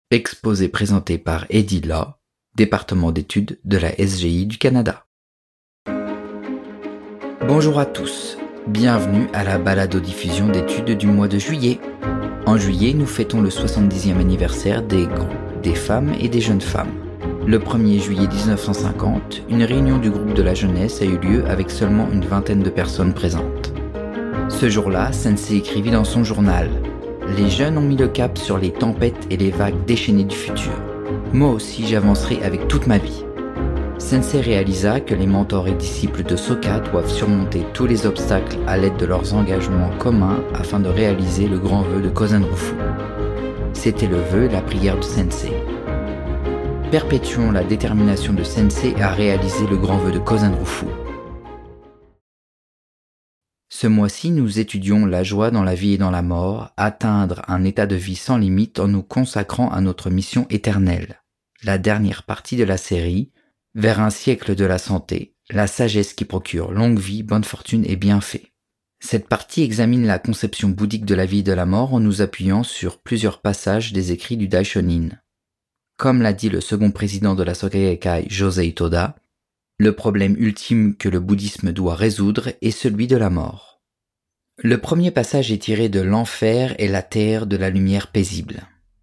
Exposé présenté par Eddie Law, département d'études de la SGI du Canada. Bonjour à tous, bienvenue à la balado-diffusion d'études du mois de juillet. En juillet, nous fêtons le 70e anniversaire des groupes des femmes et des jeunes femmes. Le 1er juillet 1950, une réunion du groupe de la jeunesse a eu lieu avec seulement une vingtaine de personnes présentes. Ce jour-là, Sensei écrivit dans son journal « Les jeunes ont mis le cap sur les tempêtes et les vagues déchaînées du futur. Moi aussi, j'avancerai avec toute ma vie. » Sensei réalisa que les mentors et disciples de Soka doivent surmonter tous les obstacles à l'aide de leurs engagements communs afin de réaliser le grand vœu de Kozen Rufu. C'était le vœu et la prière de Sensei. Perpétuons la détermination de Sensei à réaliser le grand vœu de Kozen Rufu. Ce mois-ci, nous étudions la joie dans la vie et dans la mort, atteindre un état de vie sans limite en nous consacrant à notre mission éternelle. La dernière partie de la série, vers un siècle de la santé, la sagesse qui procure longue vie, bonne fortune et bienfaits. Cette partie examine la conception bouddhique de la vie et de la mort en nous appuyant sur plusieurs passages des écrits du Daishonin. Comme l'a dit le second président de la Soka Gakkai, Josei Toda, le problème ultime que le bouddhisme doit résoudre est celui de la mort. Le premier passage est tiré de l'enfer et la terre de la lumière paisible.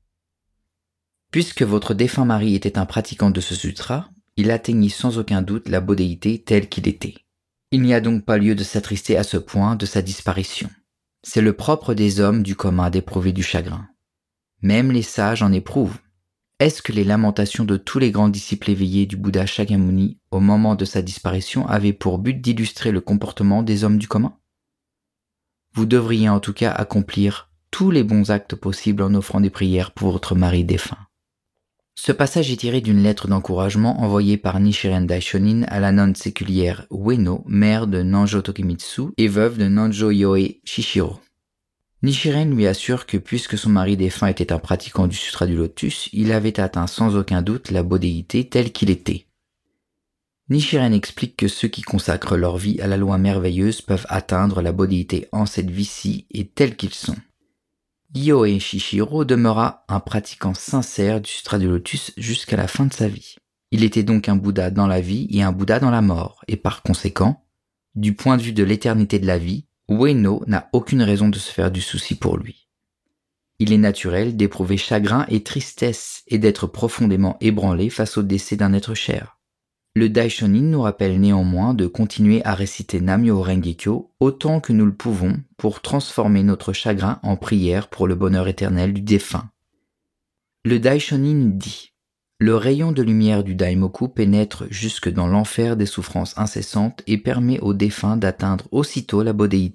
Puisque votre défunt mari était un pratiquant de ce sutra, il atteignit sans aucun doute la bodhéité tel qu'il était. Il n'y a donc pas lieu de s'attrister à ce point de sa disparition. C'est le propre des hommes du commun d'éprouver du chagrin. Même les sages en éprouvent. Est-ce que les lamentations de tous les grands disciples éveillés du Bouddha Shakyamuni au moment de sa disparition avaient pour but d'illustrer le comportement des hommes du commun ? Vous devriez en tout cas accomplir tous les bons actes possibles en offrant des prières pour votre mari défunt. Ce passage est tiré d'une lettre d'encouragement envoyée par Nichiren Daishonin à la nonne séculière Ueno, mère de Nanjo Tokimitsu et veuve de Nanjo Yoe Shishiro. Nichiren lui assure que puisque son mari défunt était un pratiquant du Sutra du Lotus, il avait atteint sans aucun doute la bodhéité telle qu'il était. Nichiren explique que ceux qui consacrent leur vie à la loi merveilleuse peuvent atteindre la bodhéité en cette vie-ci et tels qu'ils sont. Yoe Shishiro demeura un pratiquant sincère du Sutra du Lotus jusqu'à la fin de sa vie. Il était donc un Bouddha dans la vie et un Bouddha dans la mort, et par conséquent, du point de vue de l'éternité de la vie, Ueno n'a aucune raison de se faire du souci pour lui. Il est naturel d'éprouver chagrin et tristesse et d'être profondément ébranlé face au décès d'un être cher. Le Daishonin nous rappelle néanmoins de continuer à réciter Nam-myoho Renge-kyo autant que nous le pouvons pour transformer notre chagrin en prière pour le bonheur éternel du défunt. Le Daishonin dit « Le rayon de lumière du Daimoku pénètre jusque dans l'enfer des souffrances incessantes et permet aux défunts d'atteindre aussitôt la bodhéité. »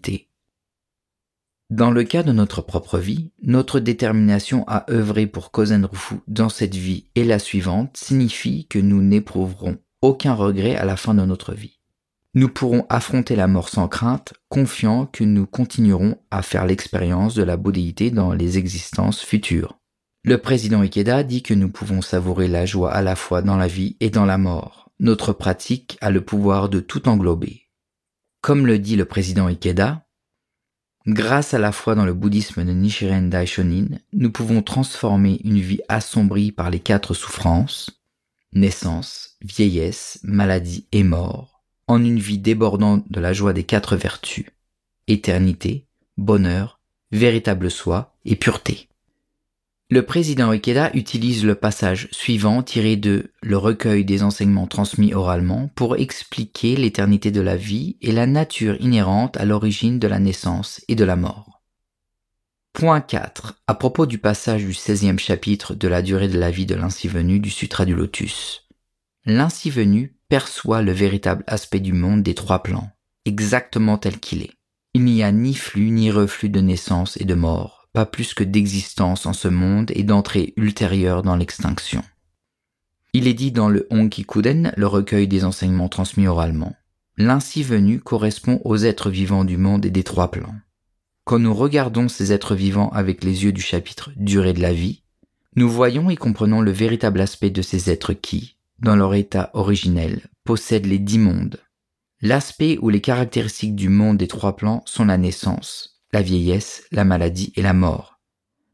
Dans le cas de notre propre vie, notre détermination à œuvrer pour Kozen Rufu dans cette vie et la suivante signifie que nous n'éprouverons aucun regret à la fin de notre vie. Nous pourrons affronter la mort sans crainte, confiants que nous continuerons à faire l'expérience de la bodhéité dans les existences futures. Le président Ikeda dit que nous pouvons savourer la joie à la fois dans la vie et dans la mort. Notre pratique a le pouvoir de tout englober. Comme le dit le président Ikeda, grâce à la foi dans le bouddhisme de Nichiren Daishonin, nous pouvons transformer une vie assombrie par les 4 souffrances, naissance, vieillesse, maladie et mort, en une vie débordant de la joie des 4 vertus, éternité, bonheur, véritable soi et pureté. Le président Ikeda utilise le passage suivant tiré de Le recueil des enseignements transmis oralement pour expliquer l'éternité de la vie et la nature inhérente à l'origine de la naissance et de la mort. Point 4. À propos du passage du 16e chapitre de la durée de la vie de l'ainsi venu du Sutra du Lotus. L'ainsi venu perçoit le véritable aspect du monde des 3 plans, exactement tel qu'il est. Il n'y a ni flux ni reflux de naissance et de mort, pas plus que d'existence en ce monde et d'entrée ultérieure dans l'extinction. Il est dit dans le Honkikuden, le recueil des enseignements transmis oralement. L'ainsi venu correspond aux êtres vivants du monde et des 3 plans. Quand nous regardons ces êtres vivants avec les yeux du chapitre « Durée de la vie », nous voyons et comprenons le véritable aspect de ces êtres qui, dans leur état originel, possèdent les 10 mondes. L'aspect ou les caractéristiques du monde des 3 plans sont la naissance, la vieillesse, la maladie et la mort.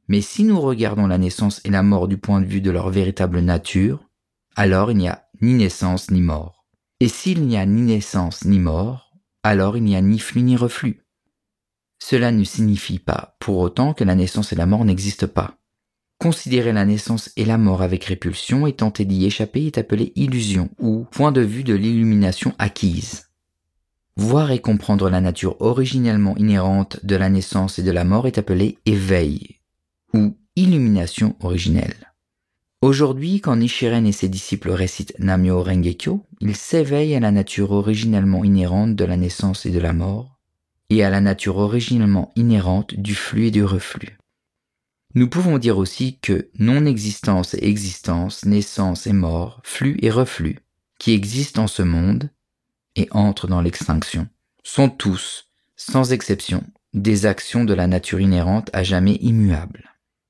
Mais si nous regardons la naissance et la mort du point de vue de leur véritable nature, alors il n'y a ni naissance ni mort. Et s'il n'y a ni naissance ni mort, alors il n'y a ni flux ni reflux. Cela ne signifie pas pour autant que la naissance et la mort n'existent pas. Considérer la naissance et la mort avec répulsion et tenter d'y échapper est appelé illusion ou point de vue de l'illumination acquise. Voir et comprendre la nature originellement inhérente de la naissance et de la mort est appelé éveil ou illumination originelle. Aujourd'hui, quand Nichiren et ses disciples récitent Nam-myoho Renge-kyo, ils s'éveillent à la nature originellement inhérente de la naissance et de la mort, et à la nature originellement inhérente du flux et du reflux. Nous pouvons dire aussi que non-existence et existence, naissance et mort, flux et reflux, qui existent en ce monde et entrent dans l'extinction, sont tous, sans exception, des actions de la nature inhérente à jamais immuables.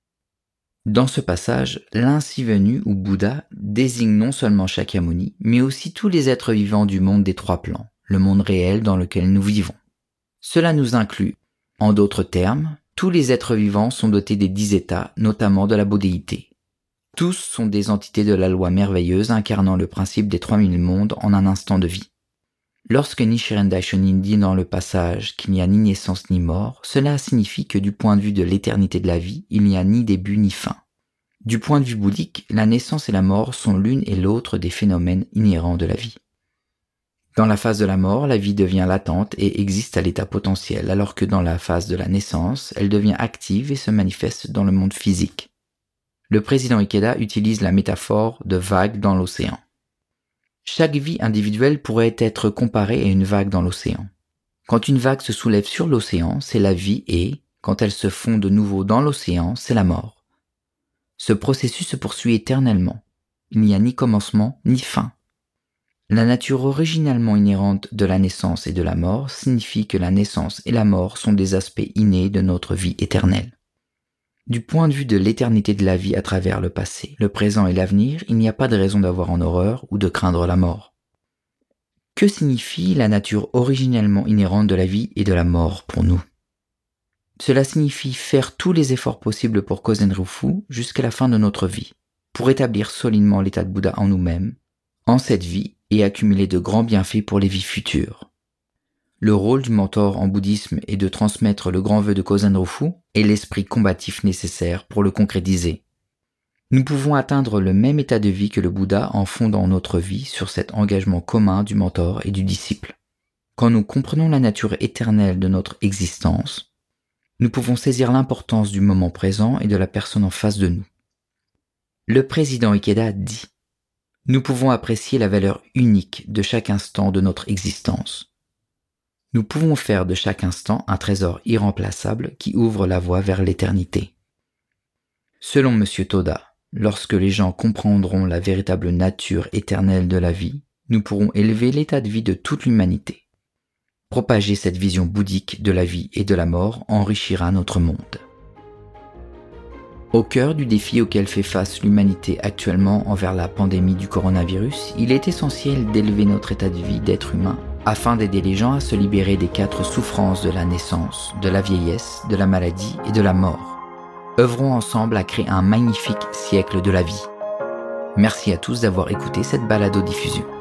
Dans ce passage, l'Ainsi Venu ou Bouddha désigne non seulement Shakyamuni, mais aussi tous les êtres vivants du monde des trois plans, le monde réel dans lequel nous vivons. Cela nous inclut, en d'autres termes, tous les êtres vivants sont dotés des 10 états, notamment de la bodhéité. Tous sont des entités de la loi merveilleuse incarnant le principe des 3000 mondes en un instant de vie. Lorsque Nichiren Daishonin dit dans le passage qu'il n'y a ni naissance ni mort, cela signifie que du point de vue de l'éternité de la vie, il n'y a ni début ni fin. Du point de vue bouddhique, la naissance et la mort sont l'une et l'autre des phénomènes inhérents de la vie. Dans la phase de la mort, la vie devient latente et existe à l'état potentiel, alors que dans la phase de la naissance, elle devient active et se manifeste dans le monde physique. Le président Ikeda utilise la métaphore de vague dans l'océan. Chaque vie individuelle pourrait être comparée à une vague dans l'océan. Quand une vague se soulève sur l'océan, c'est la vie et, quand elle se fond de nouveau dans l'océan, c'est la mort. Ce processus se poursuit éternellement. Il n'y a ni commencement ni fin. La nature originellement inhérente de la naissance et de la mort signifie que la naissance et la mort sont des aspects innés de notre vie éternelle. Du point de vue de l'éternité de la vie à travers le passé, le présent et l'avenir, il n'y a pas de raison d'avoir en horreur ou de craindre la mort. Que signifie la nature originellement inhérente de la vie et de la mort pour nous ? Cela signifie faire tous les efforts possibles pour Kozen Rufu jusqu'à la fin de notre vie, pour établir solidement l'état de Bouddha en nous-mêmes, en cette vie et accumuler de grands bienfaits pour les vies futures. Le rôle du mentor en bouddhisme est de transmettre le grand vœu de Kozen Rufu et l'esprit combatif nécessaire pour le concrétiser. Nous pouvons atteindre le même état de vie que le Bouddha en fondant notre vie sur cet engagement commun du mentor et du disciple. Quand nous comprenons la nature éternelle de notre existence, nous pouvons saisir l'importance du moment présent et de la personne en face de nous. Le président Ikeda dit « Nous pouvons apprécier la valeur unique de chaque instant de notre existence. Nous pouvons faire de chaque instant un trésor irremplaçable qui ouvre la voie vers l'éternité. » Selon M. Toda, lorsque les gens comprendront la véritable nature éternelle de la vie, nous pourrons élever l'état de vie de toute l'humanité. Propager cette vision bouddhique de la vie et de la mort enrichira notre monde. Au cœur du défi auquel fait face l'humanité actuellement envers la pandémie du coronavirus, il est essentiel d'élever notre état de vie d'être humain afin d'aider les gens à se libérer des 4 souffrances de la naissance, de la vieillesse, de la maladie et de la mort. Œuvrons ensemble à créer un magnifique siècle de la vie. Merci à tous d'avoir écouté cette balado-diffusion.